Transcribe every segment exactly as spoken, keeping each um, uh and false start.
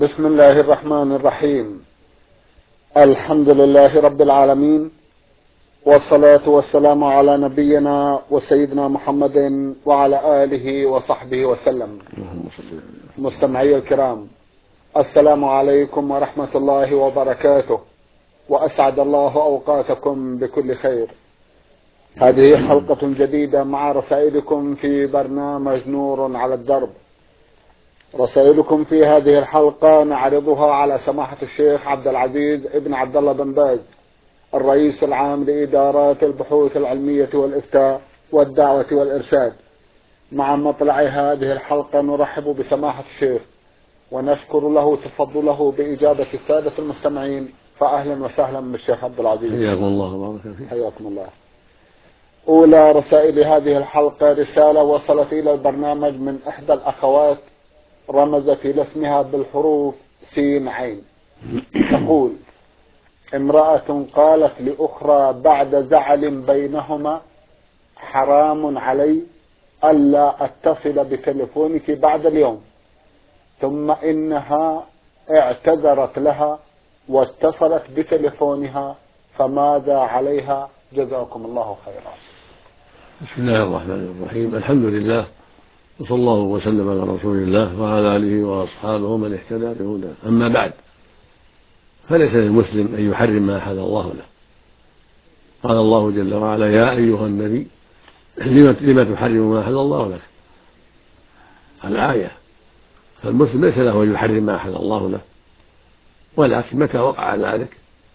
بسم الله الرحمن الرحيم. الحمد لله رب العالمين، والصلاة والسلام على نبينا وسيدنا محمد وعلى آله وصحبه وسلم. مستمعي الكرام، السلام عليكم ورحمة الله وبركاته، وأسعد الله أوقاتكم بكل خير. هذه حلقة جديدة مع رسائلكم في برنامج نور على الدرب. رسائلكم في هذه الحلقة نعرضها على سماحة الشيخ عبد العزيز ابن عبد الله بن باز، الرئيس العام لإدارات البحوث العلمية والإفتاء والدعوة والإرشاد. مع مطلع هذه الحلقة نرحب بسماحة الشيخ ونشكر له تفضله بإجابة السادة المستمعين، فأهلا وسهلا بالشيخ عبد العزيز. حياكم الله وبارك فيك. حياكم الله. أولى رسائل هذه الحلقة رسالة وصلت إلى البرنامج من إحدى الأخوات، رمزت إلى اسمها بالحروف سين عين. تقول: امرأة قالت لأخرى بعد زعل بينهما: حرام علي ألا أتصل بتلفونك بعد اليوم. ثم إنها اعتذرت لها واتصلت بتلفونها، فماذا عليها؟ جزاكم الله خيرا. بسم الله الرحمن الرحيم. الحمد لله، وصلى الله وسلم على رسول الله وعلى آله وأصحابه من اهتدى بهداه. أما بعد، فليس للمسلم أن يحرم ما أحل الله له. قال الله جل وعلا: يا أيها النبي لم تحرم ما أحل الله لك. الآية. فالمسلم ليس له أن يحرم ما أحل الله له، ولكن متى وقع ذلك،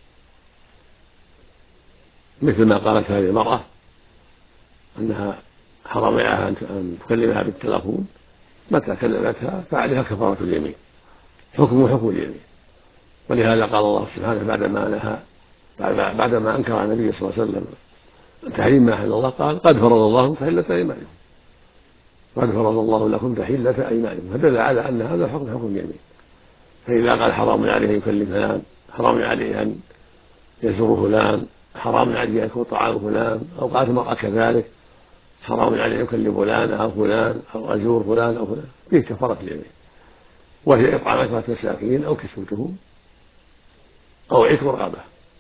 مثل ما قالت هذه المرأة أنها حرم عليها أن تكلمها بالتلفون، متى كلمتها فعليها كفارة اليمين، حكم حكم اليمين. ولهذا قال الله سبحانه بعدما نهى بعدما أنكر على النبي صلى الله عليه وسلم تحريم ما أحل الله، قال: قد فرض الله تحلة أيمانكم قد فرض الله لكم تحلة أيمانكم. فدل على أن هذا حكم حكم اليمين. فإذا قال: حرام عليه أن يكلم فلان، حرام عليه أن يزور فلان، حرام عليه أن يكون طعام فلان، أو قالت المرأة كذلك: حرام عليه أن يكلم فلان أو فلان أو أزور فلان أو فلان، فيه كفارة اليمين، وهي إطعام عشرة مساكين أو كسوتهم أو عتق رقبة.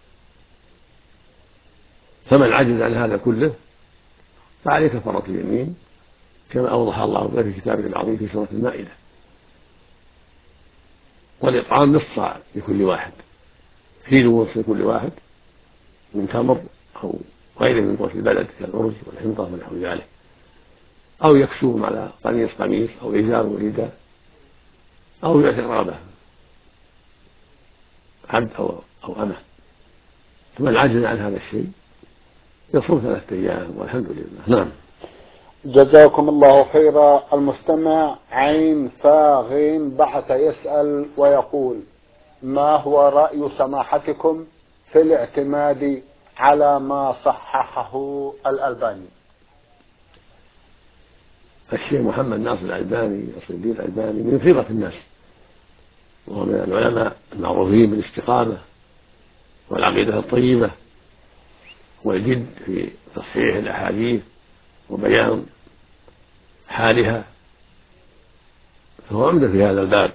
فمن عجز عن هذا كله فعليه كفارة اليمين، كما أوضح الله ذلك في كتابه العظيم في سورة المائدة. والإطعام نصف صاع لكل واحد، كيلو ونصف لكل واحد من تمر أو غيره من قوت البلد كالأرز والحنطة ونحو ذلك، أو يكسوهم على قميص قميص أو إزار ورداء، أو يعتق رقبة عبد أو أو أمة. فمن عجز عن هذا الشيء يصوم ثلاثة أيام والحمد لله. نعم. جزاكم الله خيرا. المستمع عين فاغين بعث يسأل ويقول: ما هو رأي سماحتكم في الاعتماد على ما صححه الألباني؟ الشيخ محمد ناصر الألباني ناصر الدين الألباني من خيرة الناس، وهو من العلماء المعروفين بالاستقامة والعقيدة الطيبة والجد في تصحيح الأحاديث وبيان حالها، فهو عمدة في هذا الباب.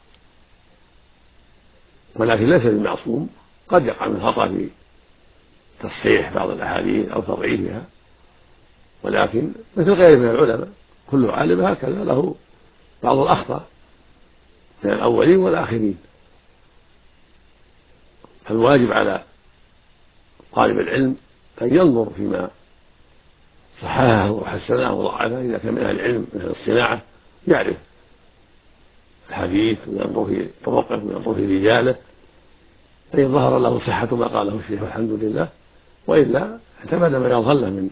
ولكن ليس بمعصوم، قد يقع من خطأ في تصحيح بعض الأحاديث أو تضعيفها، ولكن مثل غيره من العلماء كل عالم هكذا له بعض الأخطاء من الأولين والآخرين. فالواجب على طالب العلم أن ينظر فيما صححه وحسنه وضعفه، إذا كان من أهل العلم من أهل الصناعة يعرف الحديث وينظر في طرقه وينظر في رجاله، فإن ظهر له صحة ما قاله الشيخ الحمد لله، وإلا اعتمد ما يظهر له من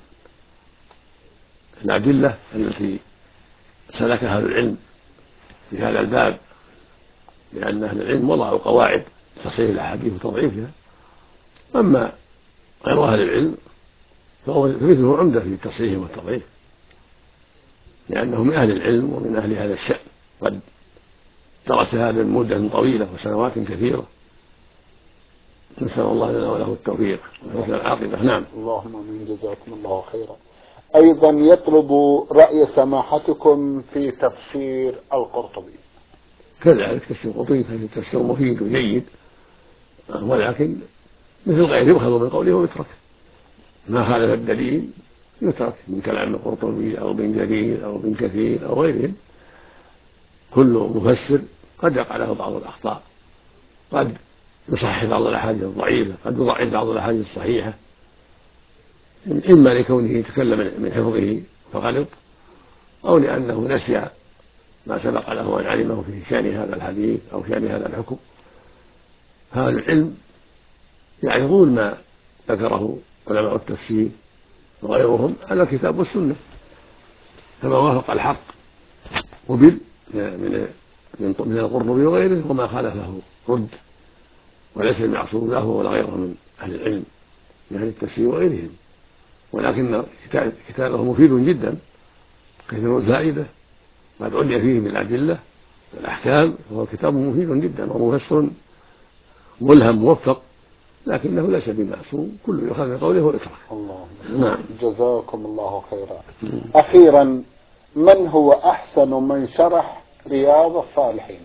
الأدلة التي سلكها أهل العلم في هذا الباب، لأن أهل العلم وضعوا قواعد تصحيح الأحاديث وتضعيفها. أما غير أهل العلم فمثله عمدة في التصحيح والتضعيف، لأنه من أهل العلم ومن أهل هذا الشأن، قد درس هذا مدة طويلة وسنوات كثيرة. نسأل الله لنا وله التوفيق وحسن العاقبة. نعم. اللهم آمين. جزاكم الله خيرا. أيضا يطلب رأي سماحتكم في تفسير القرطبي. كذلك تفسير قطي تفسير مفيد وجيد، ولكن مثل غيره يؤخذ من قوله ويترك، ما خالف الدليل يترك من كلام القرطبي أو ابن جرير أو ابن كثير أو غيرهم. كل مفسر قد يقع له بعض الأخطاء، قد يصحح بعض الأحاديث الضعيفة، قد يضعف بعض الأحاديث الصحيحة، إما لكونه يتكلم من حفظه فغلط، أو لأنه نسي ما سبق له أن علمه في شأن هذا الحديث أو شأن هذا الحكم. فأهل العلم يعرضون ما ذكره علماء التفسير وغيرهم على الكتاب والسنة، فما وافق الحق قبل من من القرطبي وغيره، وما خالفه رد، وليس المعصوم له ولا غيره من أهل العلم من أهل التفسير وغيرهم. ولكن كتابه مفيد جدا كثير الفائدة، قد عني فيه من الأدلة والأحكام، وهو كتاب مفيد جدا ومفسر ملهم موفق، لكنه ليس بمعصوم، كل يؤخذ من قوله ويترك. الله. نعم. جزاكم الله خيرا. أخيرا، من هو أحسن من شرح رياض الصالحين؟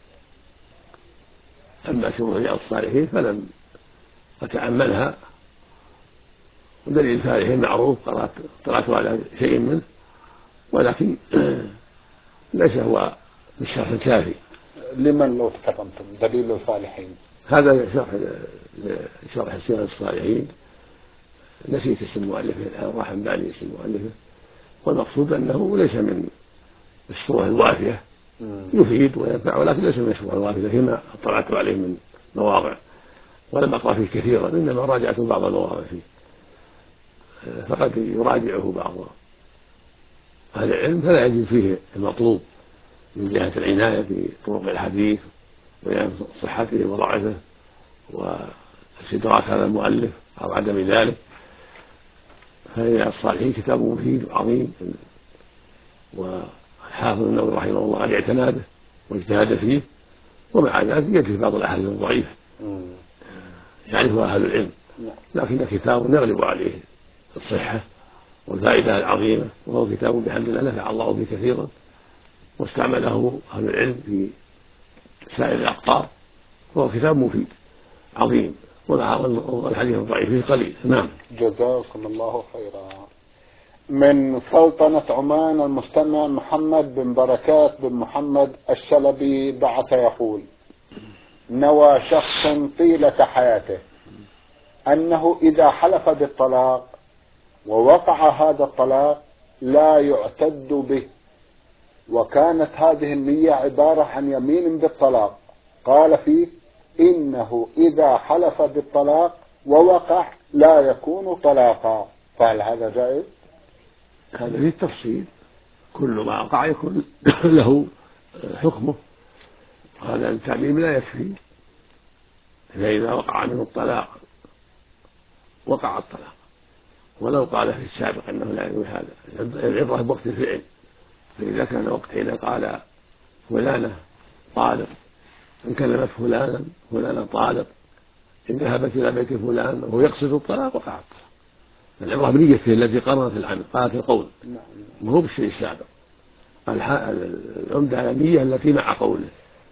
أما شروح رياض الصالحين فلم أتأملها، ودليل الفالحين معروف، قرأت قرأت على شيء منه، ولكن ليس هو بالشرح الكافي. لمن لو تكرمتم دليل الفالحين؟ هذا شرح شرح سيرة الصالحين، نسيت اسم مؤلفه الآن، راح من بالي اسم مؤلفه، والمقصود أنه ليس من الصورة الوافية، يفيد وينفع ولكن ليس من الصورة الوافية فيما اطلعت عليه من مواضع، ولم أقرأ فيه كثيرا، إنما راجعت بعض المواضع فيه، فقد يراجعه بعض أهل العلم فلا يجد فيه المطلوب من جهة العناية بطرق الحديث وبيان صحته وضعفه واستدراك هذا المؤلف أو عدم ذلك. فهي الصالحين كتاب مفيد وعظيم، والحافظ النووي رحمه الله قد اعتنى به واجتهد فيه، ومع ذلك يجد في بعض الأحاديث الضعيفة يعرفها أهل العلم، لكن كتاب يغلب عليه الصحة والفائدة العظيمة، وهو كتاب بحمد الله نفع الله به كثيرا، واستعمله أهل العلم في سائر الأقطار، وهو كتاب مفيد عظيم، والحديث الضعيف فيه قليل. نعم. جزاكم الله خيرا. من سلطنة عمان المستمع محمد بن بركات بن محمد الشلبي بعث يقول: نوى شخص طيلة حياته أنه إذا حلف بالطلاق ووقع هذا الطلاق لا يعتد به، وكانت هذه النية عبارة عن يمين بالطلاق، قال فيه إنه إذا حلف بالطلاق ووقع لا يكون طلاقا، فهل هذا جائز؟ هذا فيه التفصيل، كل ما وقع يكون له حكمه، هذا التعليم لا يكفي، فإذا وقع منه الطلاق وقع الطلاق، ولو قال في السابق أنه لا يجوز هذا، العبرة بوقت الفعل، فإذا كان وقت حين قال فلانة طالق، إن كلمت فلانا فلانا طالق، إن ذهبت إلى بيت فلان وهو يقصد الطلاق وقع الطلاق. العبرة بنيته التي قررت العمل، قالت القول، ما هو بالشيء السابق. العمدة على النية التي مع قوله،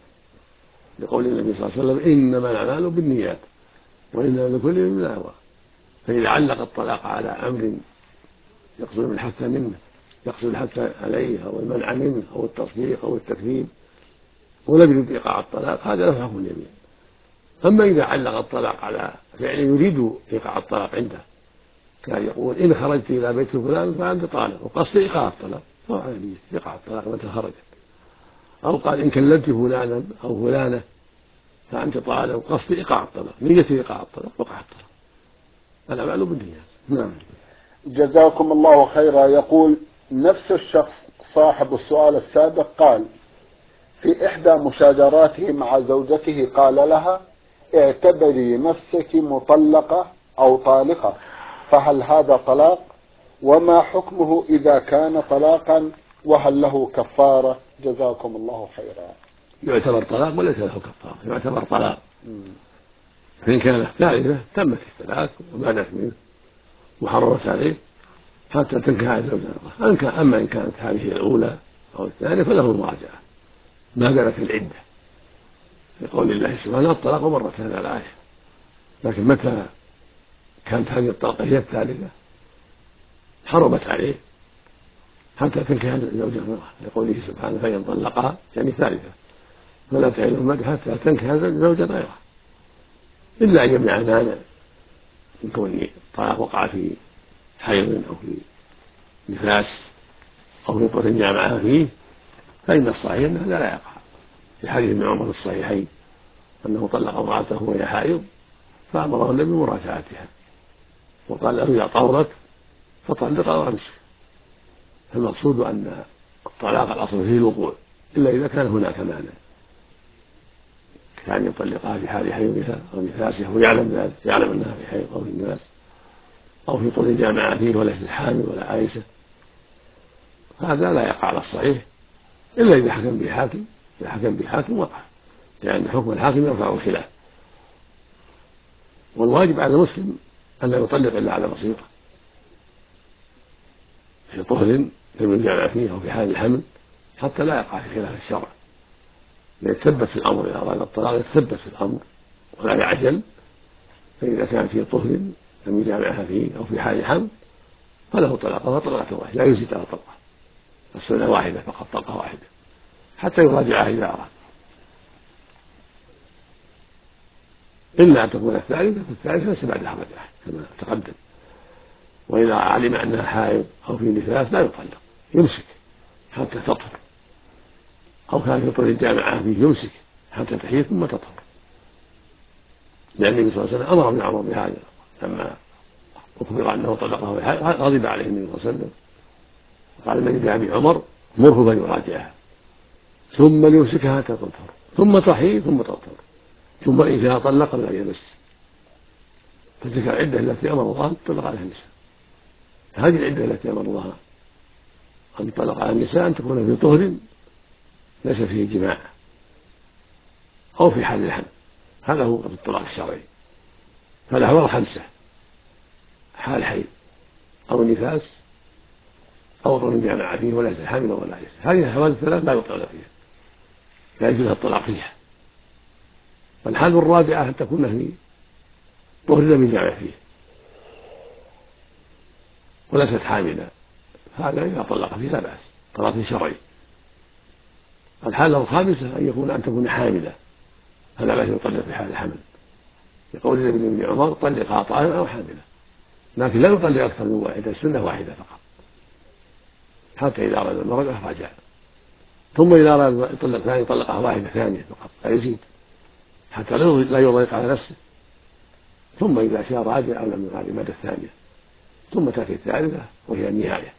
لقول النبي صلى الله عليه وسلم: إنما الأعمال بالنيات وإنما لكل امرئ ما نوى. فإذا علق الطلاق على أمر يقصد الحث منه، يقصد الحث عليه أو المنع منه أو التصديق أو التكذيب، ولم يريد إيقاع الطلاق، هذا له حكم اليمين. أما إذا علق الطلاق على فعل يريد إيقاع الطلاق عنده، كان يقول: إن خرجت إلى بيت فلان فأنت طالق، وقصد إيقاع الطلاق، فهو عليه إيقاع الطلاق متى خرجت. أو قال: إن كلمت فلانا أو فلانة فأنت طالق، وقصد إيقاع الطلاق، نية إيقاع الطلاق، وقع الطلاق. الأعمال بالنيات. نعم. جزاكم الله خيرا. يقول نفس الشخص صاحب السؤال السابق قال: في إحدى مشاجراته مع زوجته قال لها: اعتبري نفسك مطلقة أو طالقة، فهل هذا طلاق؟ وما حكمه إذا كان طلاقا؟ وهل له كفارة؟ جزاكم الله خيرا. يعتبر طلاق وليس له كفارة، يعتبر طلاق. فإن كانت ثالثة تمت الثلاث وبانت منه وحرمت عليه حتى تنكح زوجها. أما إن كانت هذه الأولى أو الثانية فله المراجعة ما دامت العدة. لقول الله سبحانه الطلاق مرتين على الآية. لكن متى كانت هذه الطلقة هي الثالثة حرمت عليه حتى تنكح زوجة أخرى، لقوله سبحانه فإن طلقها يعني ثالثة فلا تعيد المدح حتى تنكح زوجة غيره، إلا أن يمنع مانع من كون الطلاق وقع في حيض أو في نفاس أو في طهر جامعة فيه، فإن الصحيح أن هذا لا يقع. في حديث ابن عمر الصحيحين أنه طلق امرأته وهي حائض فأمره النبي بمراجعتها وقال له إذا طهرت فطلق وأمسك. فالمقصود أن الطلاق الأصل فيه الوقوع إلا إذا كان هناك مانع، كان يطلقها في حال حيضها أو نفاسها ويعلم ذلك، يعلم أنها في حيض أو في نفاس أو في طول جامعة فيه وليست حامل ولا عائشة، هذا لا يقع على الصحيح إلا إذا حكم به حاكم. إذا حكم به حاكم وقع، لأن حكم الحاكم يرفع الخلاف. والواجب على المسلم أن لا يطلق إلا على بصيرة في طهر لم يجامع فيه أو في حال الحمل حتى لا يقع في خلاف الشرع، ليتثبت في الأمر. إذا أراد الطلاق يتثبت في الأمر ولا يعجل. فإذا كان في طهر لم يجامعها فيه أو في حال حمل فله طلاقة طلقة واحدة لا يزيد على طلقة، السنة واحدة فقط، طلقة واحدة حتى يراجعها إذا أراد، إلا أن تكون الثالثة. فالثالثة ليس بعدها رجعة كما تقدم. وإذا علم أنها حائض أو في نفاس لا يطلق، يمسك حتى تطهر، أو كان في طهر الجامعة فيه يمسك حتى تحيض ثم تطهر، لأن النبي صلى الله عليه وسلم أمر ابن عمر بهذا لما أخبر أنه طلقه في حائض غضب عليه النبي صلى الله عليه وسلم قال من جاء بأمر مره فليراجعها ثم ليمسكها حتى تطهر ثم تحيض ثم تطهر ثم إن شاء طلق لا يمس. فتلك العدة التي أمر الله أن تطلق عليها النساء. هذه العدة التي أمر الله أن تطلق على النساء أن تكون في طهر ليس فيه جماع أو في حال الحمل، هذا هو الطلاق الشرعي. فالأحوال خمسة: حال حيض أو نفاس أو طهر جامع فيه وليس حامل ولا عائشة. هذه الأحوال الثلاث لا يطلق فيها، لا يجوز الطلاق فيها. والحال الرابعة أن تكون في طهر لم يجامع فيه وليست حاملا، هذا إذا طلق فيه لا بأس، طلاق شرعي. الحالة الخامسة أن يكون أن تكون حاملة، فلا بأس يطلق في حال الحمل، يقول النبي ابن عمر طلقها طاهرا أو حاملة، لكن لا يطلق أكثر من واحدة، السنة واحدة فقط حتى إذا أراد المرأة رجع، ثم إذا أراد يطلق ثاني طلقها واحدة ثانية فقط لا يزيد حتى لا يضيق على نفسه، ثم إذا شاء راجع أو لم يراجع المدة الثانية، ثم تأتي الثالثة وهي النهاية.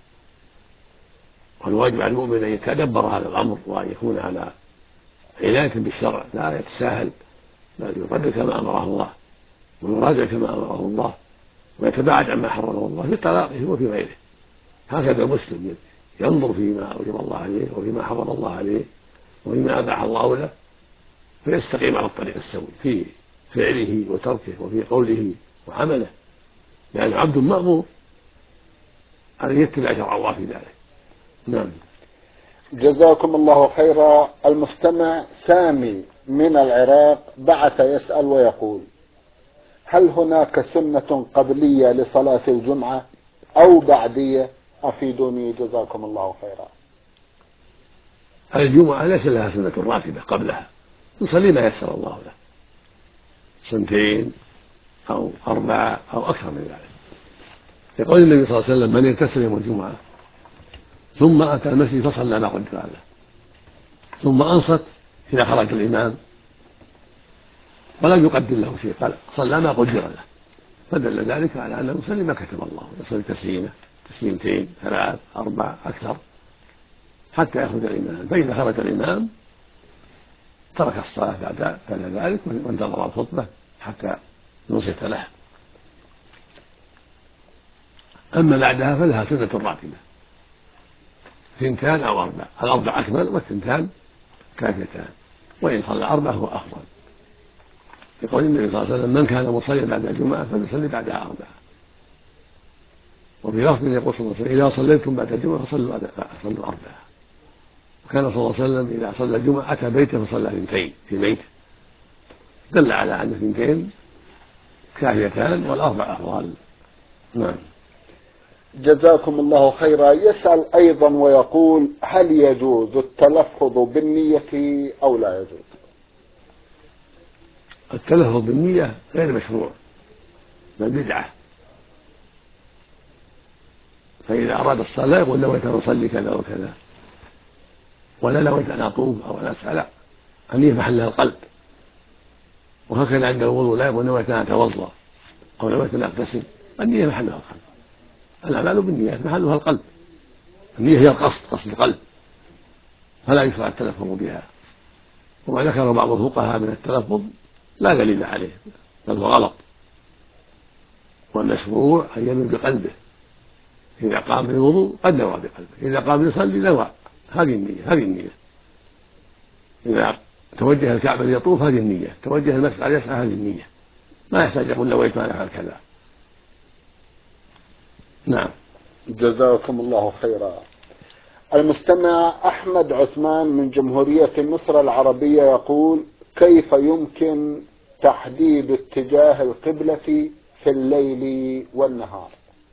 والواجب على المؤمن أن يتدبر هذا الأمر وأن يكون على عناية بالشرع، لا يتساهل، بل يطلق كما أمره الله ويراجع كما أمره الله ويتباعد عما حرمه الله في طلاقه وفي غيره. هكذا المسلم ينظر فيما أوجب الله عليه وفيما حرم الله عليه وفيما أباح الله له، فيستقيم على الطريق السوي في فعله وتركه وفي قوله وعمله، لأنه عبد مأمور أن يتبع شرع الله في ذلك. نعم. جزاكم الله خيرا. المستمع سامي من العراق بعث يسأل ويقول: هل هناك سنة قبلية لصلاة الجمعة أو بعدية؟ أفيدوني جزاكم الله خيرا. الجمعة ليس لها سنة راتبة قبلها، يصلي ما يسر الله له، سنتين أو أربعة أو أكثر من ذلك. يقول النبي صلى الله عليه وسلم: من يغتسل يوم الجمعة ثم أتى المسجد فصلى ما قدر له ثم أنصت إذا خرج الإمام ولم يقدر له شيء، قال صلى ما قدر له، فدل ذلك على أنه يصلي ما كتب الله، يصلي تسليمة تسليمتين ثلاث أربع أكثر حتى يخرج الإمام، فإذا خرج الإمام ترك الصلاة بعد بعد ذلك وانتظر الخطبة حتى ينصت له. أما بعدها فلها سنة راتبة، ثنتان أو أربع، الأربع أكمل والثنتان كافيتان، وإن صلى أربع هو أفضل. يقول النبي صلى الله عليه وسلم: من كان مصليا بعد الجمعة فليصلي بعدها أربعة. وفي لفظ يقول صلى الله عليه وسلم: إذا صليتم بعد الجمعة فصلوا أربعة. كان صلى الله عليه وسلم إذا صلى الجمعة أتى بيته فصلى اثنتين في بيته، دل على أن اثنتين كافيتان والأربع أفضل. نعم. جزاكم الله خيرا. يسأل أيضا ويقول: هل يجوز التلفظ بالنية أو لا يجوز؟ التلفظ بالنية غير مشروع بل بدعة، فإذا أراد الصلاة لا يقول نويت أن أصلي كذا وكذا، ولا نويت أن أطوف أو أن أسعى، لا، النية محلها القلب. وهكذا عند الوضوء لا يقول نويت أن أتوضأ أو نويت أن أغتسل، النية محلها القلب. الأعمال بالنيات محلها القلب، النية هي القصد، قصد القلب، فلا يشرع التلفظ بها. وما ذكر بعض الفقهاء من التلفظ لا دليل عليه بل هو غلط، والمشروع أن ينوي بقلبه. إذا قام بالوضوء قد نوى بقلبه، إذا قام يصلي نوى، هذه النية هذه النية. إذا توجه الكعبة ليطوف هذه النية، توجه المسجد يسعى هذه النية، ما يحتاج يقول نويت أن أفعل كذا. نعم. جزاكم الله خيرا. المستمع أحمد عثمان من جمهورية مصر العربية يقول: كيف يمكن تحديد اتجاه القبلة في الليل والنهار؟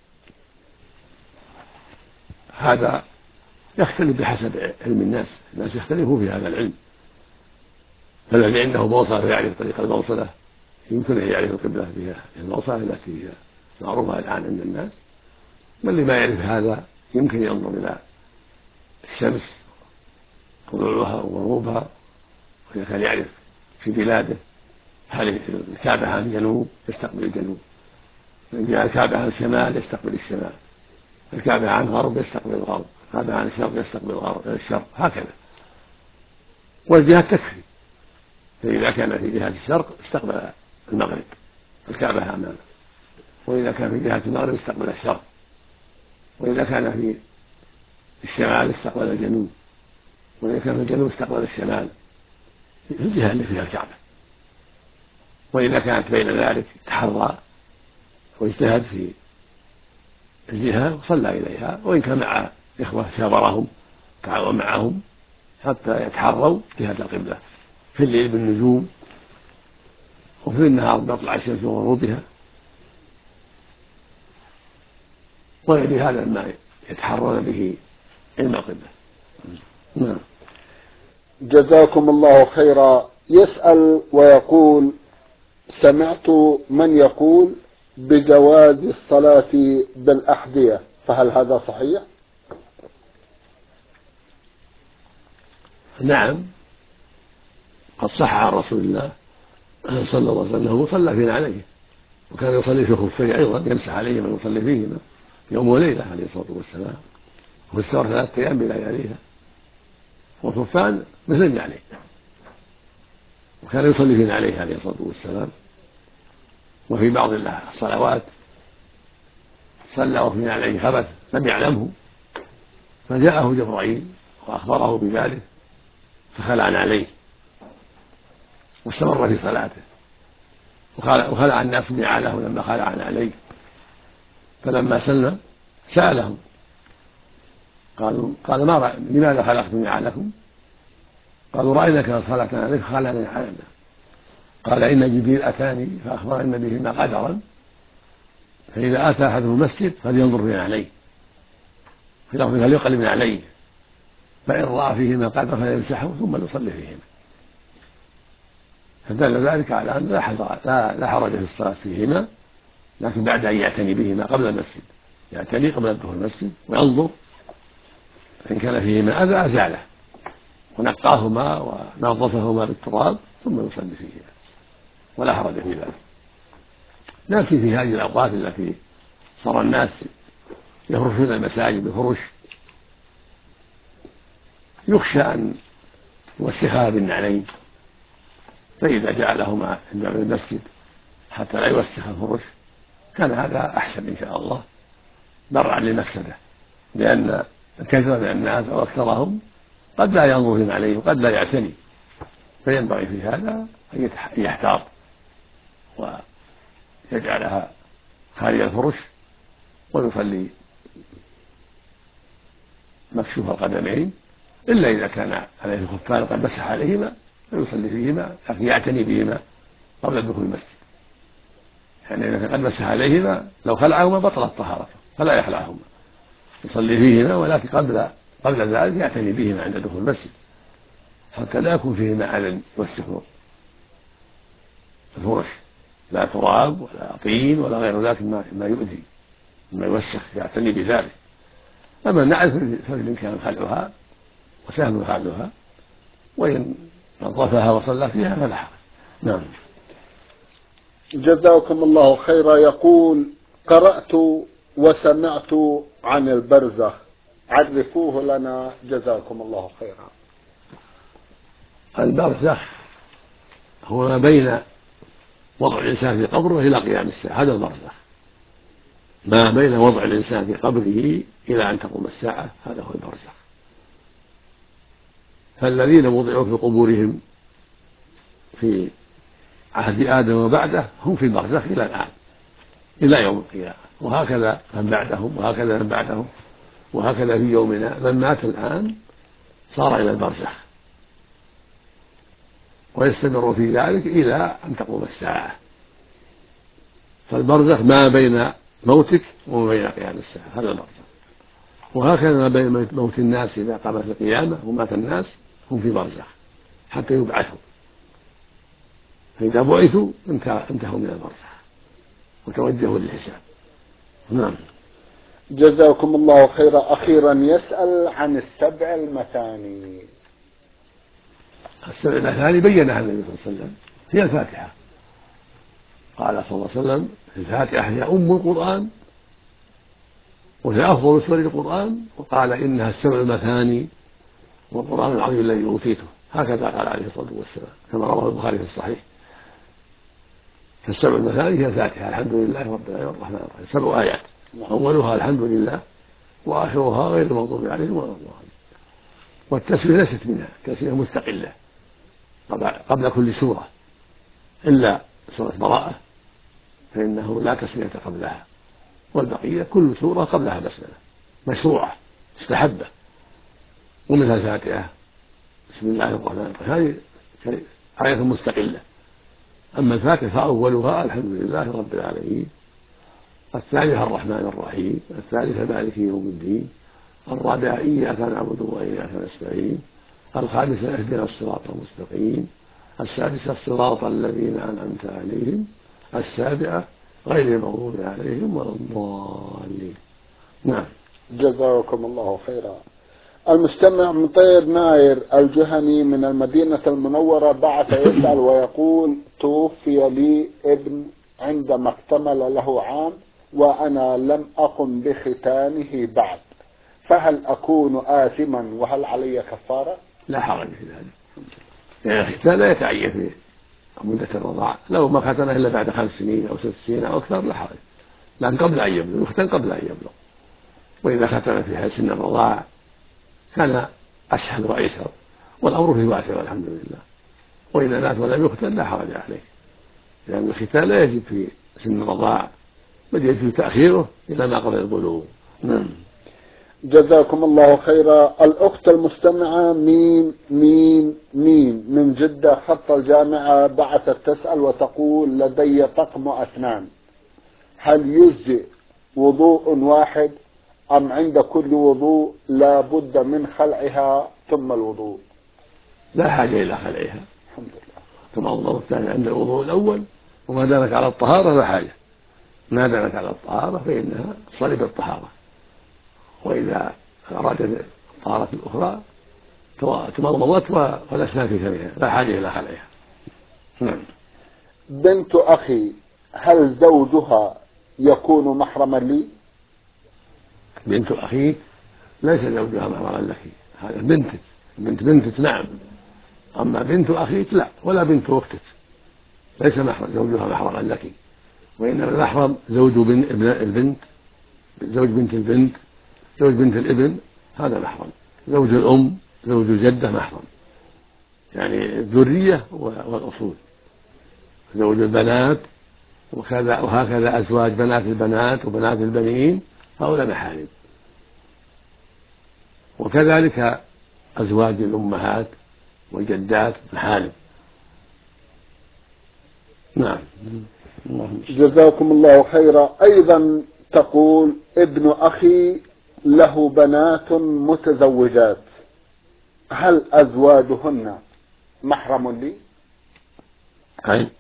هذا يختلف بحسب علم الناس، الناس يختلفوا في هذا العلم، فالذي عنده بوصلة فيعرف طريق البوصلة يمكن أن يعرف القبلة بها البوصلة التي هي معروفة الآن عند الناس، واللي ما يعرف هذا يمكن ينظر إلى الشمس طلوعها وغروبها، وإذا كان يعرف في بلاده هل الكعبة عن الجنوب يستقبل الجنوب، إن جاء الكعبة عن الشمال يستقبل الشمال، الكعبة عن الغرب يستقبل الغرب، الكعبة عن الشرق يستقبل الشرق، هكذا. والجهة تكفي، فإذا كان في جهة الشرق استقبل المغرب الكعبة أمامه، وإذا كان في جهة المغرب استقبل الشرق، وإذا كان في الشمال استقبل الجنوب، وإذا كان في الجنوب استقبل الشمال في الجهة اللي فيها الكعبة. وإذا كانت بين ذلك تحرى واجتهد في الجهة وصلى إليها، وإن كان مع إخوة شاورهم تعاون معهم حتى يتحروا جهة القبلة في الليل بالنجوم، وفي النهار بطلع الشمس وغروبها، وغير هذا ما يتحرون به علم القبلة. نعم. جزاكم الله خيرا. يسأل ويقول: سمعت من يقول بجواز الصلاة بالأحذية، فهل هذا صحيح؟ نعم، قد صح عن رسول الله صلى الله عليه وسلم أنه صلى فينا عليه، وكان يصلي في خفيه أيضا يمسح عليهما ويصلي فيهما يوم وليلة عليه الصلاة والسلام، وفي السفر ثلاثة أيام بلياليها، والخفان مثل النعلين، وكان يصلي فينا عليه عليه الصلاة والسلام. وفي بعض الصلوات صلى وفينا عليه خبث لم يعلمه، فجاءه جبرائيل وأخبره بذلك فخلعنا عليه واستمر في صلاته، وخلع الناس نعاله لما خلعنا عليه. فلما سلم سألهم قالوا قال ما رأي لماذا خلقتم نعالكم؟ قالوا رأيناك قد خلقتنا عليك خلعنا نعالنا. قال إن جبريل أتاني فأخبرنا بهما قدرا، فإذا أتى أحدهم المسجد فلينظر فينا عليه، في لفظ فليقلب عليه، فإن رأى فيهما قدرا فليمسحه ثم يصلي فيهما. فدل ذلك على أن لا لا حرج في الصلاة فيهما، لكن بعد أن يعتني بهما قبل المسجد، يعتني قبل الدخول المسجد وينظر، فإن كان فيهما أذى أزاله ونقاهما ونظفهما بالتراب ثم يصلي فيهما، ولا حرج في ذلك. لكن في هذه الأوقات التي صار الناس يفرشون المساجد بفرش يخشى أن يوسخها بالنعلين، فإذا جعلهما عند المسجد حتى لا يوسخ الفرش كان هذا أحسن إن شاء الله، درعا للمفسدة، لأن الكثير من الناس أو أكثرهم قد لا ينظر عليه وقد لا يعتني، فينبغي في هذا أن يحتاط ويجعلها خارج الفرش ويصلي مكشوف القدمين إلا إذا كان عليه خفان قد مسح عليهما فيصلي فيهما، لكن يعتني بهما قبل دخول المسجد. يعني إذا قد مسح عليهما لو خلعهما بطلت طهارته فلا يخلعهما، يصلي فيهما، ولكن قبل قبل ذلك يعتني بهما عند دخول المسجد حتى لا يكون فيهما أذى يوسخ الفرش، لا تراب ولا طين ولا غير ذلك ما يؤذي مما يوسخ، يعتني بذلك. أما النعل فبالإمكان خلعها وسهل خلعها، وإن نظفها وصلى فيها فلا حرج. نعم. جزاكم الله خيرا. يقول: قرأت وسمعت عن البرزخ، عرفوه لنا جزاكم الله خيرا. البرزخ هو ما بين وضع الإنسان في قبره إلى قيام الساعة، هذا البرزخ. ما بين وضع الإنسان في قبره إلى أن تقوم الساعة هذا هو البرزخ. فالذين وضعوا في قبورهم في عهد آدم وبعده هم في البرزخ إلى الآن إلى يوم القيامة، وهكذا من بعدهم وهكذا من بعدهم وهكذا في يومنا. من مات الآن صار إلى البرزخ ويستمر في ذلك إلى أن تقوم الساعة. فالبرزخ ما بين موتك وما بين قيام الساعة، هذا البرزخ. وهكذا ما بين موت الناس إذا قامت القيامة ومات الناس هم في برزخ حتى يبعثوا، فإذا بعثوا انتهوا من البرزخ وتوجهوا للحساب. نعم. جزاكم الله خيرا. أخيرا يسأل عن السبع المثاني. السبع المثاني بينها النبي صلى الله عليه وسلم هي الفاتحة. قال صلى الله عليه وسلم: الفاتحة هي أم القرآن وهي أفضل سور القرآن، وقال: إنها السبع المثاني والقرآن العظيم الذي أوتيته. هكذا قال عليه الصلاة والسلام كما رواه البخاري في الصحيح. فالسبع المثاني هي الفاتحة: الحمد لله رب العالمين الرحمن الرحيم، سبع آيات، أولها الحمد لله وآخرها غير المغضوب عليهم ولا الضالين. والتسمية ليست منها، تسمية مستقلة قبل كل سورة إلا سورة براءة فإنه لا تسمية قبلها، والبقية كل سورة قبلها بسملة مشروعة مستحبة. ومنها الفاتحة بسم الله الرحمن الرحيم، هذه آية مستقلة. أما الفاتحة فأولها الحمد لله رب العالمين، الثانية الرحمن الرحيم، الثالثة مالك يوم الدين، الرابعة إياك نعبد وإياك نستعين، الخامسة اهدنا الصراط المستقيم، السادسة الصراط الذين أنعمت عليهم، السابعة غير المغضوب عليهم ولا الضالين. نعم. جزاكم الله خيرا. المستمع مطير ناير الجهني من المدينة المنورة بعث يسأل ويقول: توفي لي ابن عندما اكتمل له عام وأنا لم أقم بختانه بعد، فهل أكون آثما وهل علي كفارة؟ لا حرج في ذلك، يعني الختان لا يتعين في مدة الرضاعة، لو ما ختنه إلا بعد خمس سنين أو ست سنين أو أكثر لا حرج، لكن قبل أن يبلغ، يختن قبل أن يبلغ. وإذا ختن في سن الرضاعة كان أسهل وأيسر، والأمر فيه واسع والحمد لله. وإذا مات ولم يختن لا حرج عليه، لأن الختان لا يجب في سن الرضاعة بل يجب تأخيره إلى ما قبل البلوغ. نعم. جزاكم الله خيرا. الأخت المستمعة ميم ميم ميم من جدة خط الجامعة بعثت تسأل وتقول: لدي طقم أسنان، هل يجزئ وضوء واحد أم عند كل وضوء لا بد من خلعها ثم الوضوء؟ لا حاجة إلى خلعها، الحمد لله. ثم الوضوء الثاني عند الوضوء الأول، وما دامت على الطهارة لا حاجة، ما دامت على الطهارة فإنها تصلي بالطهارة، وإذا أرادت الطهارة الأخرى تمضمضت والأسنان في فمها، لا حاجة إلى خلعها. نعم. بنت أخي هل زوجها يكون محرما لي؟ بنت أخيك ليس زوجها محرما لك، هذا بنتك، بنت بنتك نعم، أما بنت أخيك لا، ولا بنت أختك، ليس محرم زوجها محرما لك، وإنما المحرم زوج بن البنت، زوج بنت البنت، زوج بنت الابن، هذا محرم. زوج الأم، زوج الجدة محرم، يعني الذرية والأصول. زوج البنات وكذا وهكذا أزواج بنات البنات وبنات البنين هؤلاء محارم. وكذلك أزواج الأمهات والجدات محارم. نعم. جزاكم الله خيرا. أيضا تقول ابن أخي له بنات متزوجات، هل أزواجهن محرم لي؟ أي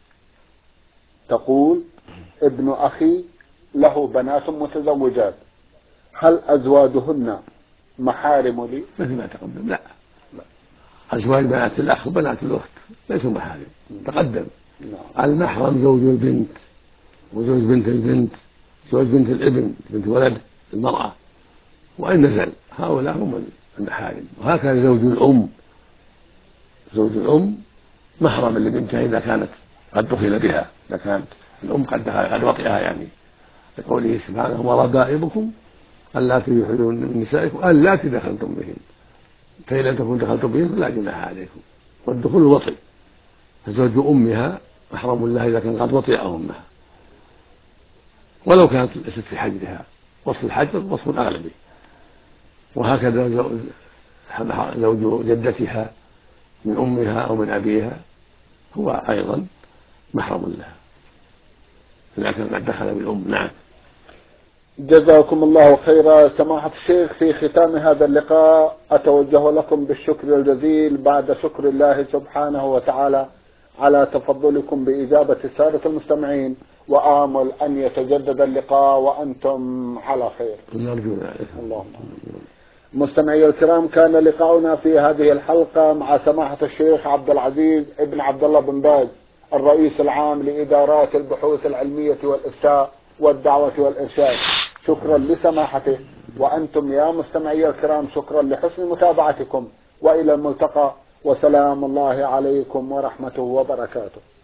تقول ابن أخي له بنات متزوجات، هل أزواجهن محارم لي؟ مثل ما تقدم. لا, لا. أزواج بنات الأخ وبنات الأخت ليسوا محارم. تقدم. المحرم زوج البنت وزوج بنت البنت، زوج بنت الابن، بنت ولد المرأة، وإن نزل هؤلاء هم المحارم. وهكذا زوج الأم، زوج الأم محرم لبنتها إذا كانت قد دخل بها، إذا كانت الأم قد قد وطئها، يعني لقوله سبحانه وربائبكم اللاتي يحلون من نسائكم اللاتي دخلتم بهن، فإن لم تكن دخلتم بهن فلا جناح عليكم. والدخول وطئ، فزوج أمها محرم لها إذا كان قد وطئ أمها ولو كانت ليست في حجرها. وصف الحجر وصف أغلبي. وهكذا زوج جدتها من أمها أو من أبيها هو أيضا محرم لها إذا كان قد دخل بالأم. نعم. جزاكم الله خيرا. سماحة الشيخ، في ختام هذا اللقاء أتوجه لكم بالشكر الجزيل بعد شكر الله سبحانه وتعالى على تفضلكم بإجابة سادة المستمعين، وآمل أن يتجدد اللقاء وأنتم على خير. نرجو ذلك. اللهم. مستمعي الكرام، كان لقاؤنا في هذه الحلقة مع سماحة الشيخ عبد العزيز ابن عبد الله بن باز، الرئيس العام لإدارات البحوث العلمية والإفتاء والدعوة والإرشاد. شكرا لسماحته، وأنتم يا مستمعي الكرام شكرا لحسن متابعتكم، وإلى الملتقى، وسلام الله عليكم ورحمته وبركاته.